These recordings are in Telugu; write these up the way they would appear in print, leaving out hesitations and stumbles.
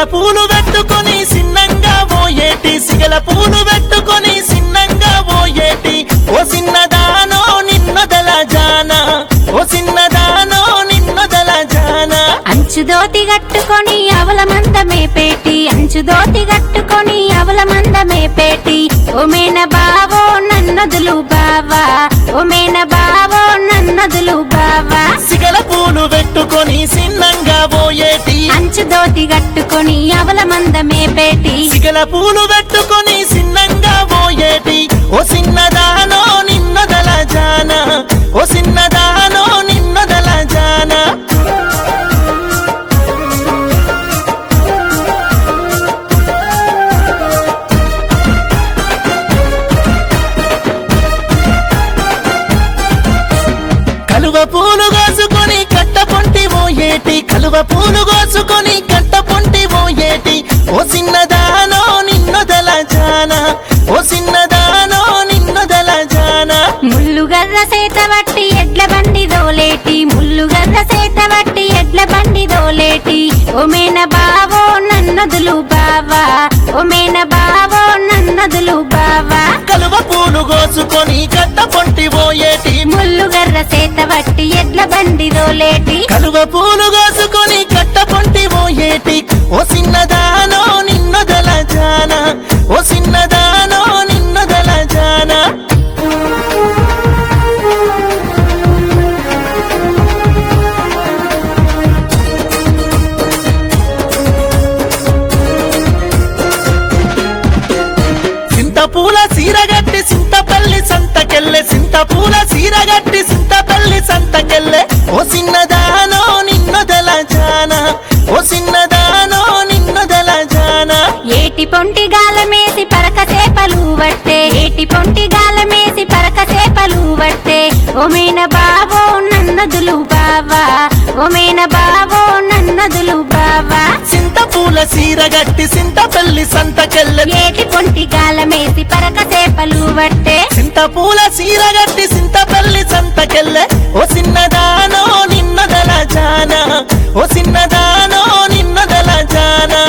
పూలు పెట్టుకొని సిన్నంగా పోయేటి సిగల పూలు పెట్టుకొని సిన్నంగా పోయేటి ఓ సిన్నదానో నిన్నొదల జానా ఓ సిన్నదానో నిన్నొదల జానా అంచుదోతి గట్టుకొని అవల మందమే పేటి అంచుదోతి గట్టుకొని అవల మందమే పేటి ఓ మేన బావో నన్నదులు బావా ఓ మేన బావో నన్నదులు బావా సిగల పూలు పెట్టుకొని సిన్నంగా పోయేటి అంచుదోతి గట్టుకొని అవల మందమే పేటి సిగల పూలు పెట్టుకొని సిన్నంగా పోయేటి ఓ సిన్నదానో నిన్నొదల జానా ఓ సిన్నదానో నిన్నొదల జానా కలువ పూలు కోసుకొని కట్ట పొంటి పోయేటి కలువ పూలు కోసుకొని కట్ట పొంటి పోయేటి ఓ సిన్నదానో నిన్నొదల జానా ఓ సిన్నదానో నిన్నొదల జానా ముల్లుగర్ర సేత వట్టి ఎడ్ల బండి దోలేటి ముల్లుగర్ర సేత వట్టి ఎడ్ల బండి దోలేటి ఓ మేన బావో నన్నదులు బావా ఓ మేన బావో నన్నదులు బావా కలువ పూలు కోసుకొని కట్ట పొంటి పోయేటి ముల్లుగర్ర సేత వట్టి ఎడ్ల బండి దోలేటి కలువ పూలు కోసుకొని కట్ట పొంటి పోయేటి ఓ సిన్నదానో నిన్నొదల జానా ఓ సిన్నదానో నిన్నొదల జానా సింతపూల సీరగట్టి సింతపల్లి సంతకెళ్ళే సింతపూల సీరగట్టి సింతపల్లి సంతకెళ్ళే ఓ సిన్నదానో నిన్నొదల జానా ఓ సిన్నదానో నిన్నొదల జానా ఏటి పొంటి గాలమేసి పరక సేపలు వట్టే ఏటి పొంటి గాలమేసి పరక సేపలు వట్టే ఓ మేన బావో నన్నదులు బావా ఓ మేన బావో నన్నదులు బావా సింతపూల సీరగట్టి సింతపల్లి సంతకెళ్ళే ఏటి పొంటి గాలమేసి పరక సేపలు వట్టే సింతపూల సీరగట్టి సింతపల్లి సంతకెళ్ళే ఓ సిన్నదానో నిన్నొదల జానా ఓ సిన్నదానో నిన్నొదల జానా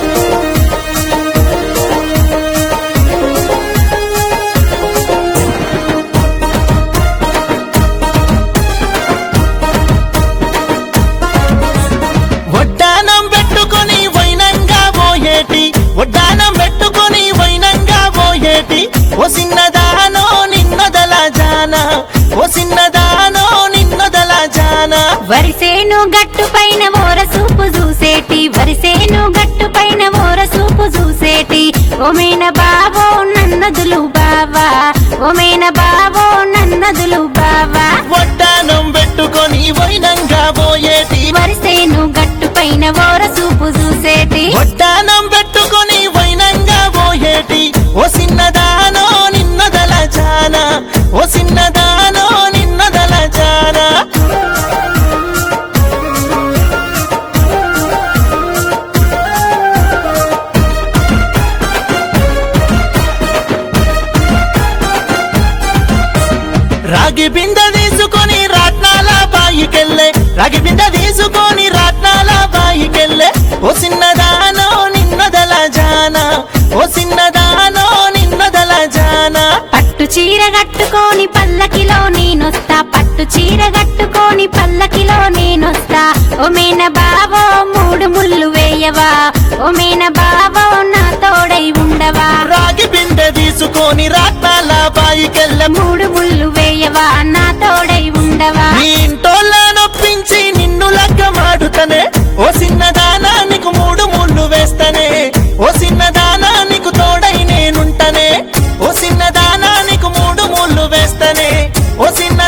వడ్డానం పెట్టుకొని వైనంగా పోయేటి వడ్డానం పెట్టుకొని వైనంగా పోయేటి ఓ సిన్నదానో నిన్నొదల జానా ఓ సిన్నదానో నిన్నొదల జానా వరిసేను గట్టు పైన ఓర సూపు చూసేటి వరిసేను గట్టు పైన ఓర సూపు చూసేటి ఓ మేన బావో నన్నదులు బావా ఓ మేన బావో నన్నదులు బావా వడ్డానం పెట్టుకొని వైనంగా పోయేటి వరిసేను గట్టు పైన ఓర సూపు చూసేటి వడ్డానం పెట్టుకొని వైనంగా పోయేటి ఓ సిన్నదానో నిన్నొదల జానా ఓ సిన్నదానో నిన్నొదల జానా రాగి బిందె తీసుకొని రాట్నాల బాయికెళ్ళే రాగి బిందె తీసుకొని రాట్నాల బాయికెళ్ళే ఓ సిన్నదానో నిన్నొదల జానా ఓ సిన్నదానో నిన్నొదల జానా పట్టు చీర కట్టుకొని పల్లకిలో నేనొస్తా పట్టు చీర కట్టుకొని పల్లకిలో నేనొస్తా ఓ మేన బావో మూడు ముళ్ళు వేయవా ఓ మేన బావో నా తోడై ఉండవా రాగి బిందె తీసుకొని రాట్నాల బాయికెళ్ళే మూడు ముళ్ళు వేయవా నా తోడై ఉండవా నీ ఇంటోళ్ళ నొప్పించి నిన్ను లగ్గమాడుతనే ఓ సిన్నదానా నీకు మూడు ముళ్ళు వేస్తనే ఓ సిన్నదానా నీకు తోడై నేనుంటనే ఓ సిన్నదానా నీకు మూడు ముళ్ళు వేస్తనే ఓ సిన్న